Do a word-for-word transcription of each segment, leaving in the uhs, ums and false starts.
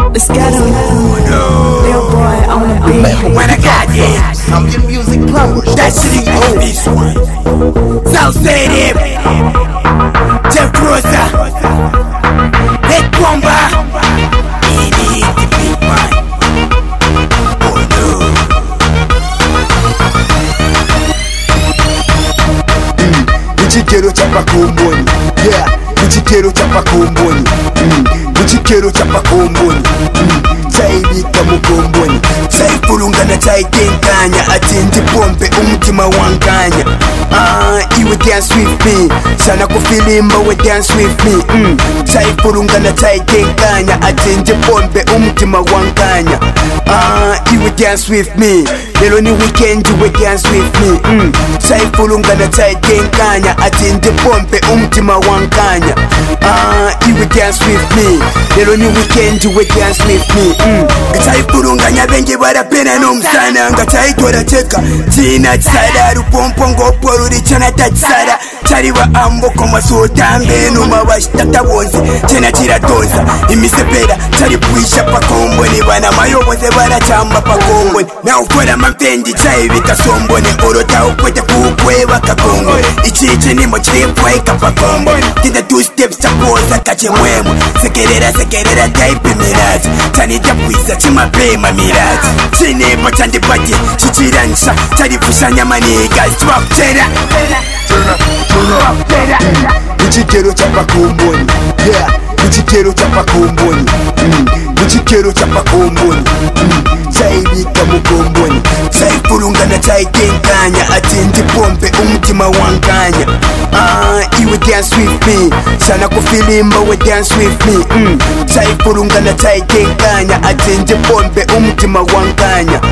Let's get him. Little boy on the beat. When I got it, I'm your music plumber. That shit on this one. South City, Jeff Rosa, Head Bomba, Idiot the big man. Oh no. Muchikero chapa komboni, yeah. Muchikero chapa komboni, muchikero chapa komboni, chaibika mukomboni. Chaipulunga na chaikenkanya, atindi pompe umutima wankanya. Ah, iwe dance with me, sana kufilimba we dance with me. Mm. Chaipulunga na chaikenkanya, atindi pompe umutima wankanya. Ah, iwe dance with me, lelo ni weekend we dance with me. Mm. Chaipulunga na chaikenkanya, atindi pompe umutima wankanya. Ah, iwe dance with me, lelo ni weekend we dance with me. Mm. Chaipulunga nyabengi barapena nomsana, ngachaitora cheka tina tsada rupompo ngopo ruri chana tatsara chariwa ambo koma sotambe no mabashtata bonze chena chiratonza imisepera chari puisha pakomboni bana mayoboze bara chamba pakomboni na ukora mampendi chaibika somboni orota ukwete kukweba kakongoni ichiche nimo chiripwa ikapakomboni tinda two steps chapoza kachemwemo sekerera sekerera taipi miraji chanita puisa chimapema miraji chinepo chandipati chichiransha charifusha nyamaniga chwapchera muchikero chapa komboni, yeah. Muchikero chapa komboni, muchikero chapa komboni, chaibika mukomboni. Chaipulunga na chaikenkanya, atindi pompe umutima wankanya. Ah, iwe dance with me, sana kufilimba we dance with me. Mm. Chaipulunga na chaikenkanya, atindi pompe umutima wankanya.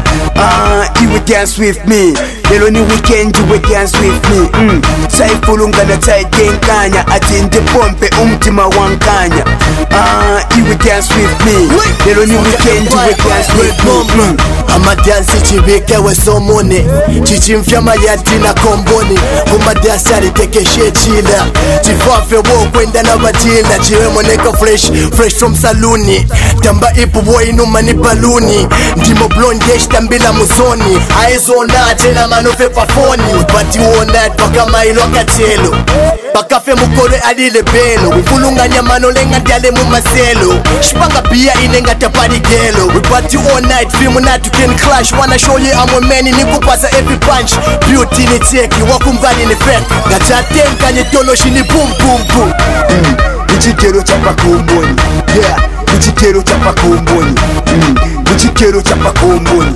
Ah, iwe dance with me, lelo ni weekend we dance with me. Mm. Chaipulunga na chaikenkanya, atindi pompe umutima wankanya. Ah, iwe dance with me, lelo ni weekend we dance with me. Mm. Amadansi chibike we somone chichimfya mayati na komboni kumadansi alitekeshe chila chifafe wo kwenda na batila chiwe moneka fresh fresh from saluni tamba ipu boy numa ni baluni ndimo blonde tambila musoni aizona tena manofe pafoni bati wona paka mailo katelo pakafe mukore alile belo ufulunganya mano lenga ndiale mu maselo shipanga pia inenga tapari gelo we party all night film na to can clash wanna show you I'm a man nikupasa every punch beauty ni cheki wakumvani ni fake gachatenka ni tolo shini boom boom boom. Muchikero chapa komboni, yeah. Muchikero chapa komboni, muchikero chapa komboni,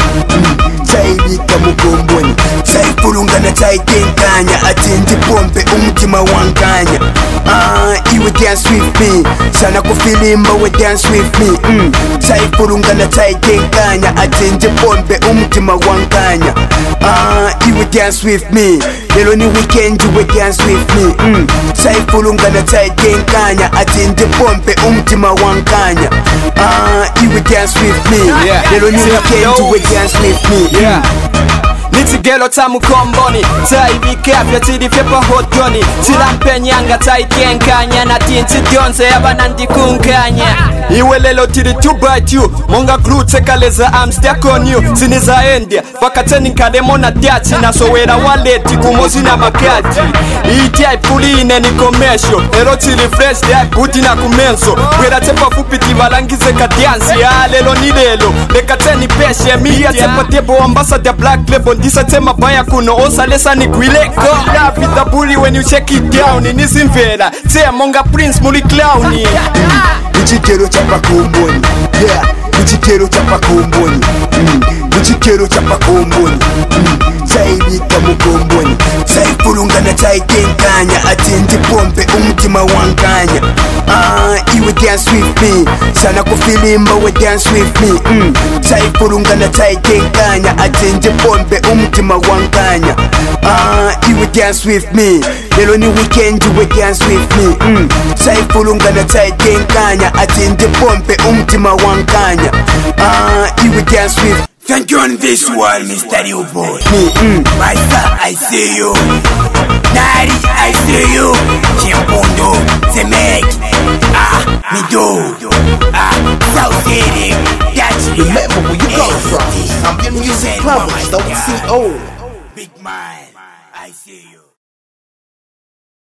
chaibika mukomboni. Chaipulunga na chaikenkanya, atindi pompe umutima wankanya. Ah, iwe dance with me, sana kufilimba we dance with me. Mm. Chaipulunga na chaikenkanya, atindi pompe umutima wankanya. Ah, iwe dance with me, lelo ni weekend we dance with me. Mm. Chaipulunga na chaikenkanya, atindi pompe umutima wankanya. Ah, iwe dance with me, lelo ni weekend we dance with me. Yeah. Nitigelo tamu komboni, taibike afya tidi fepa hotoni. Tilampenyanga taikenkanya na tinti dionze yabanandi kunkanya. Iwe lelo tidi to bite you, monga glue tekaleza arms stuck on you. Siniza endia, wakateni nkademo na tiati na sowera waleti kumozi na makati. Iti aipuline ni commercial, ero tili fresh dia buti na kumenso. Wera tepa fupi tivalangize kadiansi, ya lelo ni lelo. Lekateni peshe mi ya tepa tebo ambassador black label. Disa tema baya kuno osa lesa ni gwileko. Love is the bully when you check it down. Nisimvera, tea monga prince muli clown. Muchikero chapa komboni, yeah. Muchikero chapa komboni, muchikero chapa komboni, chaibika mukomboni. Chaipulunga na chaikenkanya, atindi pompe umutima wankanya. Ah, iwe dance with me, sana kufilimba we dance with me. Mm. Chaipulunga na chaikenkanya, atindi pompe umutima wankanya. Ah, iwe dance with me, lelo ni weekend we dance with me. Mm. Chaipulunga na chaikenkanya, atindi pompe umutima wankanya. Ah, iwe dance with. Thank you on this one, Mister You Boy. Maisa, I see you. Nari, I see you. Chimpondo, Zemek. Ah, Mido. Ah, South City. Remember where you come from. Champion Music Plumbers, don't C O. Big man, I see you.